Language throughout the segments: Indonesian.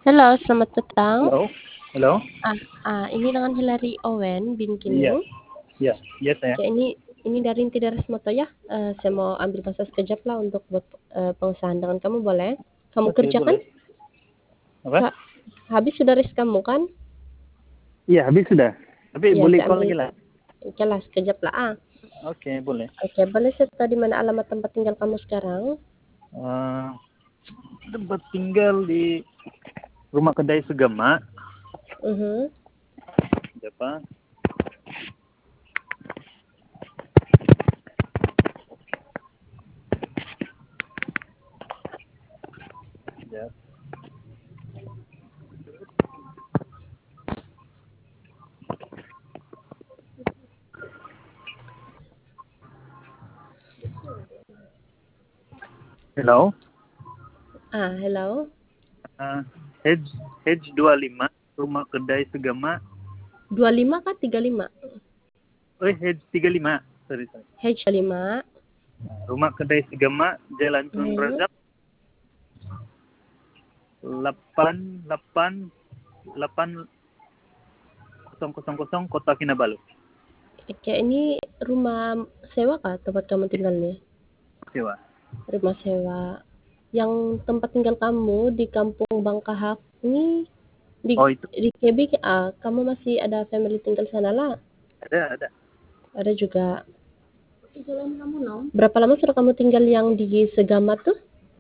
Halo, selamat petang. Halo, halo. Ini dengan Hilary Owen bin Iya, Kining. iya, iya saya. Oke, ini dari Inti Daras Moto ya. Saya mau ambil masa sekejap lah untuk buat pengusahaan dengan kamu, boleh? Kamu Oke, kerjakan? boleh. Apa? Habis sudah res kamu kan? Iya, habis sudah. Tapi Ya, boleh saya call ambil. lagi lah. Oke lah, sekejap lah. Oke, boleh. Oke, boleh saya tahu di mana alamat tempat tinggal kamu sekarang? Eh, tempat tinggal di rumah kedai Segama. Mhm. Siapa? Ya. Hello. Hello. Hedge Hedge 25, rumah kedai Segama. 25 kah 35? Hedge 35. Sorry, sorry. H5. Rumah kedai Segama, Jalan Tun Mhm. Razak 88000 Kota Kinabalu. Oke, ini rumah sewa kah tempat kamu tinggalnya? Sewa. Rumah sewa. Yang tempat tinggal kamu di Kampung Bangkahak ini di Oh, itu di KB, kamu masih ada family tinggal sana lah? ada. Ada juga. Berapa lama sudah kamu tinggal yang di Segama tuh?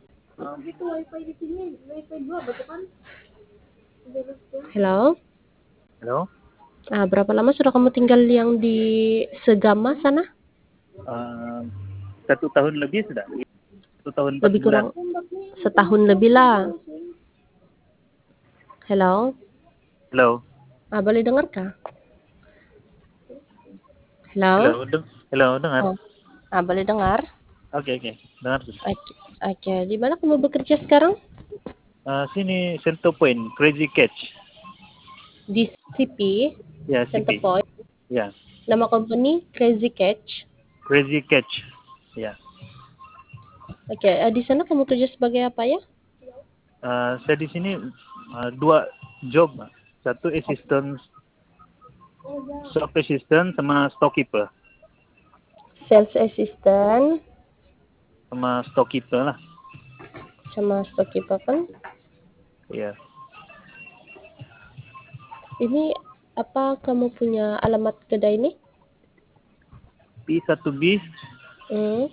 Hello? Halo. Berapa lama sudah kamu tinggal yang di Segama sana? 1 tahun lebih sudah. 1 tahun 4 Lebih bulan. kurang setahun lebih lah. Hello? Halo. Boleh dengar kah? Hello? Halo, dengar. Oh, boleh dengar? Oke, dengar sudah. Oke, oke. Di mana kamu bekerja sekarang? Sini Center Point, Crazy Catch. Di CP, Ya, Center CP. Point. Ya, Nama company Crazy Catch. Crazy Catch. Ya. Oke, di sana kamu kerja sebagai apa ya? Saya di sini 2 job. Satu assistant, shop assistant sama storekeeper. Sales assistant Sama storekeeper lah. sama storekeeper kan? Ya. Ini apa kamu punya alamat kedai ini? P1B, Hmm.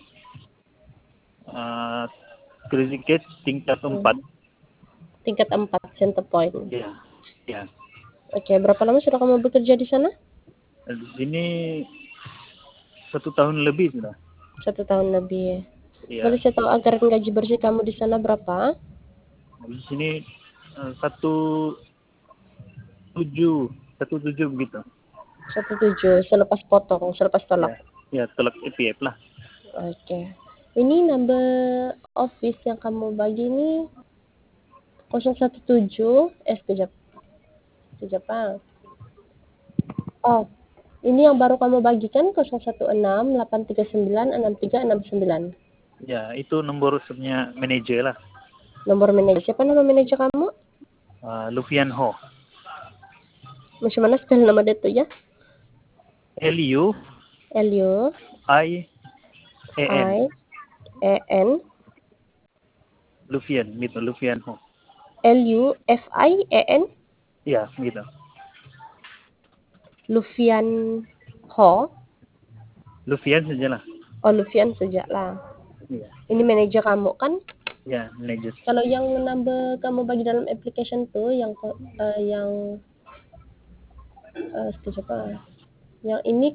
Crazy Catch tingkat 4. Hmm. Tingkat 4 Center Point. Ya. Ya. Oke, berapa lama sudah kamu bekerja di sana? Di sini 1 tahun lebih sudah. 1 tahun lebih. Boleh Iya. saya tahu anggaran gaji bersih kamu di sana berapa? Di sini 1,7 begitu. 1,7 selepas potong, selepas tolak. Ya, ya tolak EPF lah. Oke. Ini number office yang kamu bagi ini 017, sekejap. Sekejap, Oh, ini yang baru kamu bagikan 016 839 6369. Ya, itu nomor resepnya manajer lah. Nomor manajer. Siapa nama manajer kamu? Lufian Ho. Macam mana spell nama dia tuh ya? LU L-U-I-E-N IAN. Lufian gitu, Lufian Ho. L-U-F-I-E-N Ya, gitu. Lufian Ho. Lufian saja lah. Oh, Lufian sejak lah. Iya. Ini manajer kamu kan? Ya, manajer. Kalau yang number kamu bagi dalam application tuh yang sekejap, yang ini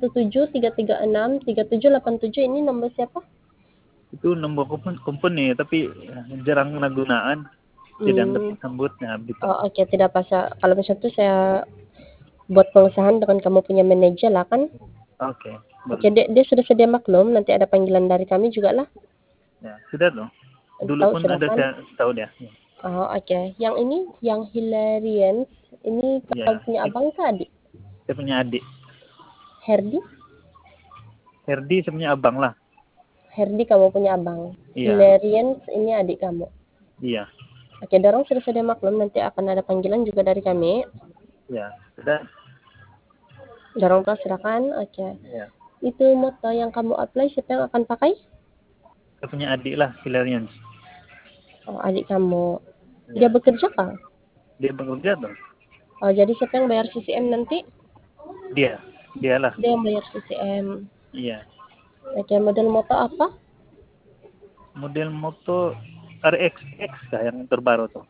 0173363787 ini nomor siapa? Itu nomor company tapi jarang gunaan. Tidak Hmm. tersambut ya gitu. Oh, oke, tidak apa. Kalau misalnya tuh saya buat pengusahaan dengan kamu punya manajer lah kan? Oke, Oke, boleh. dia sudah sedia maklum. Nanti ada panggilan dari kami juga lah. Ya, sudah dong. Dulu Tahu pun sudah ada kan? saya tahu dia. Oh, oke. Yang ini, yang Hilarian, ini kamu Ya, punya abang kah adik? saya punya adik. Herdi? Herdi sebenarnya abang lah. Herdi kamu punya abang. Iya, Hilarian ini adik kamu. iya. Oke, dorong sudah saja maklum, nanti akan ada panggilan juga dari kami. Ya, sudah. Dorong tuh silakan. Oke. Ya. Itu moto yang kamu apply siapa yang akan pakai? Saya punya adik lah, Hilarian. Oh, adik kamu. Dia Ya. bekerja kah? Dia bekerja tuh. Oh, jadi siapa yang bayar CCM nanti? Dialah. Dia yang bayar CCM. Iya. Oke, model moto apa? Model moto RXX kah yang terbaru tuh?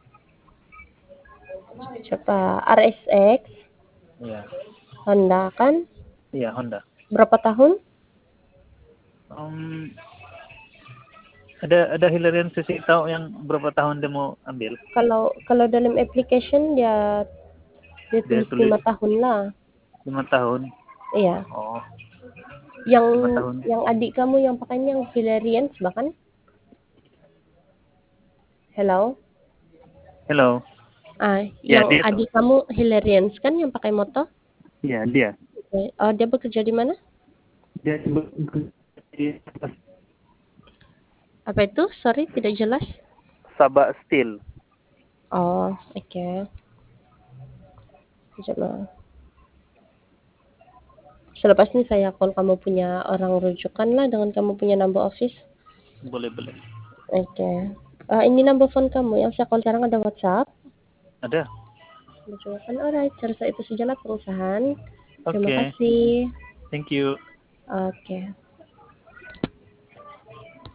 Coba RSX, Iya. Honda kan? Iya, Honda. Berapa tahun? Um, ada Hilarian sisi tahu yang berapa tahun dia mau ambil? Kalau kalau dalam application dia Dia tulis tulis 5 tahun lah. 5 tahun. Iya. Oh, Yang 5 tahun. yang adik kamu yang pakainya yang Hilarians bahkan? Hello? Hello. Ya, Yang dia tuh. adik kamu Hilarians kan yang pakai motor? Iya, dia. Oke. Oh, dia bekerja di mana? Dia di Apa itu? Sorry, tidak jelas. Sabah Steel. Oh, oke. Coba. Selepas ini saya call kamu punya orang rujukan lah dengan kamu punya number office. Boleh, boleh. Oke. Ini number phone kamu yang saya call sekarang ada WhatsApp. Ada. Rujukan, alright. Saya rasa itu sajalah pengusahaan. Terima Oke. kasih. Thank you. Oke.